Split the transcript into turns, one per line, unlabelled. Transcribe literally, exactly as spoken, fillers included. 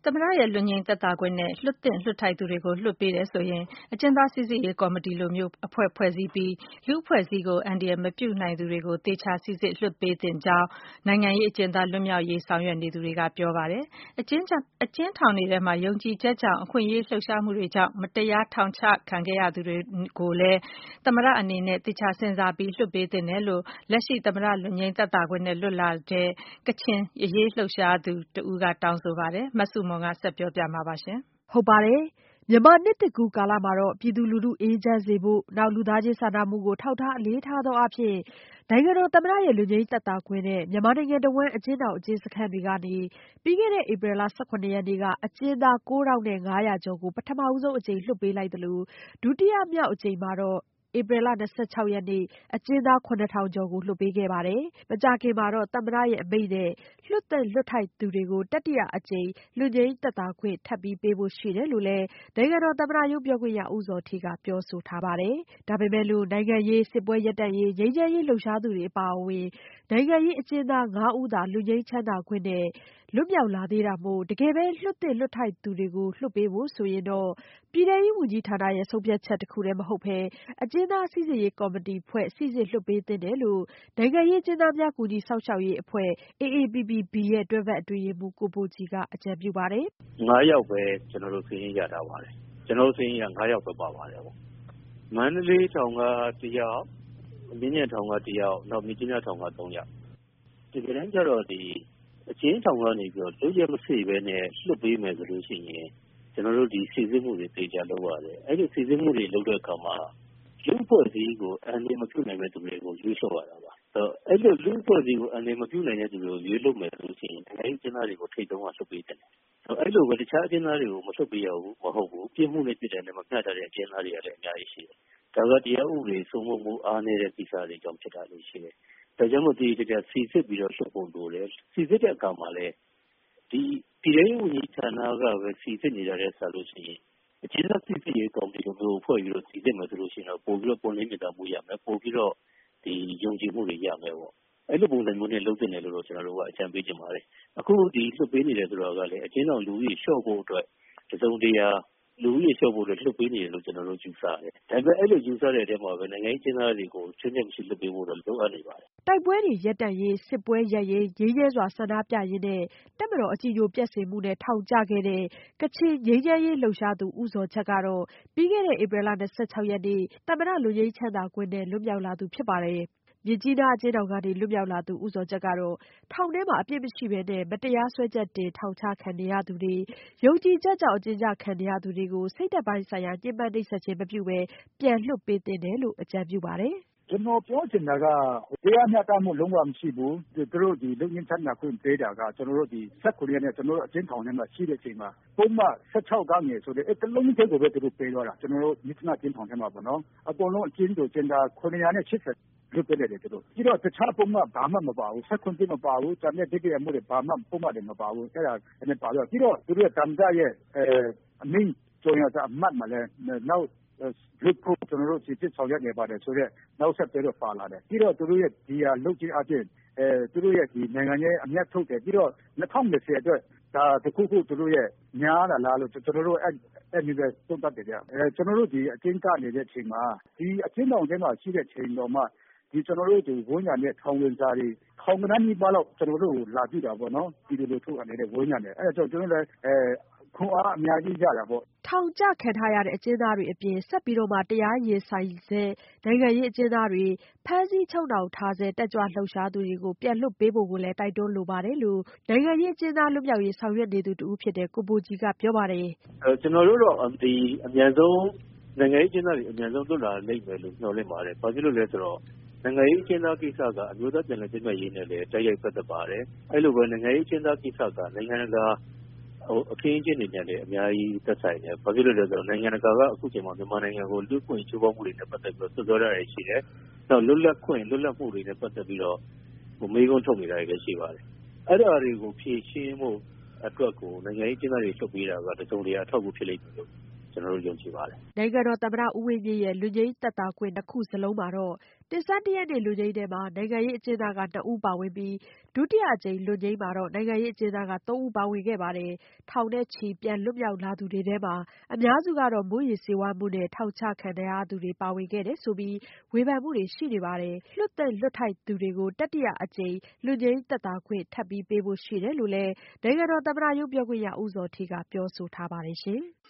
သမ္မတရဲ့လွတ်ငြိမ်းသက်သာခွင့်နဲ့လွှတ်သင့်လွှတ်ထိုက်သူတွေကိုလွှတ်ပေးတယ်ဆိုရင်အကျဉ်းသားစိစစ်ရေးကော်မတီလိုမျိုးအဖွဲ့ဖွဲ့စည်းပြီးလူ့အဖွဲ့အစည်းကိုအန္တရာယ်မပြုနိုင်သူတွေကိုသေချာစိစစ်လွှတ်ပေးသင့်ကြောင်းနိုင်ငံရေးအကျဉ်းသားလွတ်မြောက်ရေးဆောင်ရွက်နေသူတွေကပြောပါတယ်။အကျဉ်းအကျဉ်းထောင်တွေထဲမှာယုံကြည်ချက်ကြောင့်အခွင့်အရေးလှုပ်ရှားမှုတွေကြောင့်မတရားထောင်ချခံခဲ့ရသူတွေကိုလည်းသမ္မတအနေနဲ့သေချာစဉ်းစားပြီးလွှတ်ပေးသင့်တယ်လို့လက်ရှိသမ္မတလွတ်ငြိမ်းသက်သာခွင့်နဲ့လွတ်လာတဲ့ကချင်အရေးလှုပ်ရှားသူတဦးကတောင်းဆိုပါတယ်။မဆုမွန်ကဆက်ပြောပြမှာပါရှင်
။ဟုတ်ပါတယ်။မြန်မာနှစ်သစ်ကူးကာလမှာတော့ပြည်သူလူထုအေးချမ်းစေဖို့နောက်လူသားချင်းစာနာမှုကိုထောက်ထားအလေးထားသောအဖြစ်နိုင်ငံတော်သမ္မတရဲ့လွတ်ငြိမ်းသက်သာခွင့်နဲ့မြန်မာနိုင်ငံတဝန်းအကျဉ်းထောင်အကျဉ်းစခန်းတွေကနေပြီးခဲ့တဲ့ဧပြီလ ၁၇ ရက်နေ့ကအကျဉ်းသား ကိုးထောင်ငါးရာကျော်ကိုပထမဆုံးအကြိမ်လွှတ်ပေးလိုက်သလိုဒုတိယမြောက်အကြိမ်မှာတော့ဧပြီလ ၂၆ ရက်နေ့အကျဉ်းသား ခုနှစ်ထောင်ကျော်ကိုလွှတ်ပေးခဲ့ပါတယ်။မကြာခင်မှာတော့သမ္မတရဲ့အမိန့်နဲ့လွှတ်သင့်လွှတ်ထိုက်သူတွေကိုတတိယအကြိမ်လွတ်ငြိမ်းသက်သာခွင့်ထပ်ပြီးပေးဖို့ရှိတယ်လို့လည်းနိုင်ငံတော်သမ္မတရုံးပြောခွင့်ရဦးဇော်ဌေးကပြောဆိုထားပါတယ်။ဒါပေမဲ့လို့နိုင်ငံရေးစစ်ပွဲရပ်တန့်ရေးငြိမ်းချမ်းရေးလှုပ်ရှားသူတွေအပါအဝင်နိုင်ငံရေးအကျဉ်းသားငါးဦးသာလွတ်ငြိမ်းချမ်းသာခွင့်နဲ့လွတ်မြောက်လာသေးတာမို့တကယ်ပဲလွှတ်သင့်လွှတ်ထိုက်သူတွေကိုလွှတ်ပေးဖို့ဆိုရင်တော့ပြည်ထဲရေးဝန်ကြီးဌာနရဲ့ဆုံးဖြတ်ချက်တခုတည်းမဟုတ်ဘဲအကျဉ်းသားစိစစ်ရေးကော်မတီဖွဲ့စိစစ်လွှတ်ပေးသင့်တယ်လို့နိုင်ငံရေးအကျဉ်းသားများကူညီစောင့်ရှောက်ရေးအဖွဲ့ အေအေပီပီဘီ ရဲ့တွဲဖက်အတွင်းရေးမှူးကိုဘိုကြည်ကအကြံပြုပါတယ်
။ငါးယောက်ပဲကျွန်တော်တို့စာရင်းရထားပါတယ်။ကျွန်တော်တို့စာရင်းရငါးယောက်ပဲပါပါတယ်ပေါ့။မန္တလေးထောင်ကတယောက်၊မြင်းညံထောင်ကတယောက်၊နောက်မြကြီးနားထောင်ကသုံးယောက်။ဒီကနေ့ကျတော့ဒီအကျဉ်းထောင်ကနေပြီးတော့လုံးရမစိပဲနဲ့လွှတ်ပေးမယ်ဆိုလို့ရှိရင်ကျွန်တော်တို့ဒီစီစစ်မှုတွေတေချာလုပ်ရတယ်။အဲ့ဒီစီစစ်မှုတွေလုပ်တဲ့အခါမှာလူ့ဖွဲ့စည်းကိုအန္တရာယ်မပြုနိုင်တဲ့သူတွေကိုရွေးချယ်ရတာပါ။အဲ့လိုလူ့ဖွဲ့စည်းကိုအန္တရာယ်မပြုနိုင်တဲ့သူတွေကိုရွေးလုပ်မယ်ဆိုလို့ရှိရင်နိုင်ငံရေးကျင်းသားတွေကိုထိတ်တုံးကလွှတ်ပေးတယ်။အဲ့လိုပဲတခြားအကျဉ်းသားတွေကိုမလွှတ်ပေးရဘူးမဟုတ်ဘူး။ပြစ်မှုနဲ့ပြစ်ဒဏ်နဲ့မမျှတတဲ့အကျဉ်းသားတွေကလည်းအများကြီးရှိတယ်။ဒါကတရားဥပဒေစိုးမိုးမှုအားနည်းတဲ့ကိစ္စတွေကြောင့်ဖြစ်တာလို့ရှိတယ်။ဒါကြောင့်မို့ဒီတကယ်စီစစ်ပြီးတော့လွှတ်ဖို့လိုတယ်။စီစစ်တဲ့အခါမှာလည်းဒီပြည်ထဲရေးဝန်ကြီးဌာနကပဲစီစစ်နေကြတဲ့ဆာလို့ရှိရင်အကျဉ်းသားစိစစ်ရေးကော်မတီကိုဖွဲ့ပြီးတော့စီစစ်မယ်ဆိုလို့ရှိရင်တော့ပို့ပြီးတော့ပုံလင်းမြင်တာမှုရမယ်ပို့ပြီးတော့ဒီယုံကြည်မှုတွေရမယ်ပေါ့အဲ့လိုပုံစံမျိုးနဲ့လုပ်တင်တယ်လို့တော့ကျွန်တော်တို့ကအကြံပေးချင်ပါတယ်အခုဒီလွှတ်ပေးနေတယ်ဆိုတော့ကလည်းအကျဉ်းတော်လူကြီးလျှော့ဖို့အတွက်တစုံတရာလူကြီးလျှော့ဖို့အတွက်လွှတ်ပေးနေတယ်လို့ကျွန်တော်တို့ယူဆတယ်ဒါပေမဲ့အဲ့လိုယူဆတဲ့အထဲမှာပဲနိုင်ငံရေးကျင်းသားတွေကိုချင်းချင်းမရှိလွှတ်ပေးဖို့တော့လိုအပ်နေပါတယ်
တိုက်ပွဲတွေရပ်တန့်ရေးစစ်ပွဲရပ်ရေးငြိမ်းချမ်းစွာဆန္ဒပြရင်းနဲ့တပ်မတော်အကြီးအကျယ်ပြည့်စုံမှုနဲ့ထောင်ကျခဲ့တဲ့ကချင်ငြိမ်းချမ်းရေးလှုပ်ရှားသူဦးဇော်ချက်ကတော့ပြီးခဲ့တဲ့ဧပြီလ ၂၆ ရက်နေ့သမ္မတလွတ်ငြိမ်းချမ်းသာခွင့်နဲ့လွတ်မြောက်လာသူဖြစ်ပါတယ်။မြစ်ကြီးနားအကျဉ်းထောင်ကနေလွတ်မြောက်လာသူဦးဇော်ချက်ကတော့ထောင်ထဲမှာအပြစ်မရှိဘဲနဲ့မတရားစွဲချက်တင်ထောင်ချခံနေရသူတွေယုံကြည်ချက်ကြောင့်အကျဉ်းချခံနေရသူတွေကိုစိတ်ဓာတ်ပိုင်းဆိုင်ရာညှဉ်းပန်းနှိပ်စက်ခြင်းမပြုဘဲပြန်လွှတ်ပေးသင့်တယ်လို့အကြံပြုပါတယ်
။ကျွန်တော်ပြောချင်တာကတရားမျှတမှုလုံးဝမရှိဘူးသူတို့ဒီလုံငင်းချမ်းသာခွင့်ပေးတာကကျွန်တော်တို့ဒီ၁၉ရက်နဲ့ကျွန်တော်တို့အကျဉ်းထောင်ထဲမှာရှိတဲ့အချိန်မှာပုံမှန်၁၆ကငယ်ဆိုတဲ့အဲ့တလုံးတစ်ကိုပဲသူတို့ပေးတော့တာကျွန်တော်တို့မြစ်နာကျင်းထောင်ထဲမှာပေါ့နော်အကုန်လုံးအကျဉ်းတို့ကျင်းသားခုနှစ်ရာနဲ့ရှစ်ဆယ်လွတ်ပေးတယ်သူတို့ပြီးတော့တခြားပုံမှန်ဘာမှမပါဘူး၁၉မပါဘူးဂျာမြတ်တိကျမှုတွေဘာမှပုံမှန်တွေမပါဘူးအဲ့ဒါနဲ့ပါတော့ပြီးတော့သူတို့တမ်ကြရဲ့အဲအမင်းကျော်ရတာအမှတ်မလဲနောက်လုတ်ဖို့ကျွန်တော်တို့စီစစ်ဆောင်ရွက်နေပါတယ်ဆိုတော့နောက်ဆက်တွဲတော့ပါလာတယ်ပြီးတော့သူတို့ရဲ့ဒီဟာလုတ်ချင်းအပြင်အဲသူတို့ရဲ့ဒီနိုင်ငံရဲ့အမျက်ထုတ်တယ်ပြီးတော့၂၀၂၀အတွက်ဒါတခုခုသူတို့ရဲ့များလာလားလို့ကျွန်တော်တို့အဲ့အဲ့ဒီပဲသုံးသပ်တယ်ကြအဲကျွန်တော်တို့ဒီအကျဉ်းကနေတဲ့အချိန်မှာဒီအကျဉ်းတော်ထဲမှာရှိတဲ့ချိန်တော်မှာဒီကျွန်တော်တို့ဒီဝန်းရံတဲ့ထောင်ဝင်စားတွေထောင်ကနန်းကြီးပါတော့ကျွန်တော်တို့လာကြည့်တာပေါ့နော်ဒီလိုလိုထုတ်အနေနဲ့ဝန်းရံတယ်အဲ့တော့ကျွန်တော်လည်းအဲခွန်အားအများကြီးကြတာပေါ့
ထောင်ကျခံထားရတဲ့အကျဉ်းသားတွေအပြင်ဆက်ပြီးတော့မှတရားရင်ဆိုင်ဆဲနိုင်ငံရေးအကျဉ်းသားတွေဖမ်းဆီးချုပ်နှောင်ထားဆဲတက်ကြွလှုပ်ရှားသူတွေကိုပြန်လွှတ်ပေးဖို့ကိုလည်းတိုက်တွန်းလိုပါတယ်လို့နိုင်ငံရေးအကျဉ်းသားလွတ်မြောက်ရေးဆောင်ရွက်နေသူတူဖြစ်တဲ့ကိုဘိုကြည်ကပြောပါတယ်
အဲကျွန်တော်တို့တော့ဒီအမြန်ဆုံးနိုင်ငံရေးအကျဉ်းသားတွေအမြန်ဆုံးလွတ်လာလိမ့်မယ်လို့မျှော်လင့်ပါတယ်ဘာဖြစ်လို့လဲဆိုတော့နိုင်ငံရေးအကျဉ်းသားကိစ္စကအမျိုးသားပြည်နယ်ပြည်နယ်ရေးနဲ့လည်းတိုက်ရိုက်ပတ်သက်ပါတယ်အဲ့လိုပဲနိုင်ငံရေးအကျဉ်းသားကိစ္စကနိုင်ငံတကာဟိုအခင်းအကျင်းတွေနဲ့လည်းအများကြီးသက်ဆိုင်တယ်။ဘာဖြစ်လို့လဲဆိုတော့နိုင်ငံတကာကအခုချိန်မှာမြန်မာနိုင်ငံကိုလူ့ခွင့်ချိုးဖောက်မှုတွေနဲ့ပတ်သက်ပြီးတော့စွပ်စွဲရရှိတယ်။နောက်လွတ်လပ်ခွင့်လွတ်လပ်မှုတွေနဲ့ပတ်သက်ပြီးတော့ဟိုမေးခွန်းထုတ်နေတာတွေလည်းရှိပါတယ်။အဲ့ဒါတွေကိုဖြေရှင်းဖို့အတွက်ကိုနိုင်ငံရေးကျင်းပတွေထုတ်ပေးတာကတစုံတရာအထောက်အကူဖြစ်လိမ့်မယ်လို့ကျွန်တော်တို့ယုံကြည်ပါတယ်
။နိုင်ငံတော်သမ္မတဦးဝင်းမြင့်ရဲ့လွတ်ငြိမ်းသက်သာခွင့်နှစ်ခုစလုံးမှာတော့တင်ဆန်းတရက်နေ့လွတ်ငြိမ်းထဲမှာနိုင်ငံရေးအကျဉ်းသားကနှစ်ဦးပါဝင်ပြီးဒုတိယအကြိမ်လွတ်ငြိမ်းမှာတော့နိုင်ငံရေးအကျဉ်းသားကသုံးဦးပါဝင်ခဲ့ပါတယ်။ထောင်နဲ့ချီပြန်လွတ်မြောက်လာသူတွေထဲမှာအများစုကတော့မူးယစ်ဆေးဝါးမှုနဲ့ထောင်ချခံရသူတွေပါဝင်ခဲ့တယ်ဆိုပြီးဝေဖန်မှုတွေရှိနေပါတယ်။လွတ်သင့်လွတ်ထိုက်သူတွေကိုတတိယအကြိမ်လွတ်ငြိမ်းသက်သာခွင့်ထပ်ပြီးပေးဖို့ရှိတယ်လို့လည်းနိုင်ငံတော်သမ္မတရုံးပြောခွင့်ရဦးဇော်ဌေးကပြောဆိုထားပါတယ်ရှင်။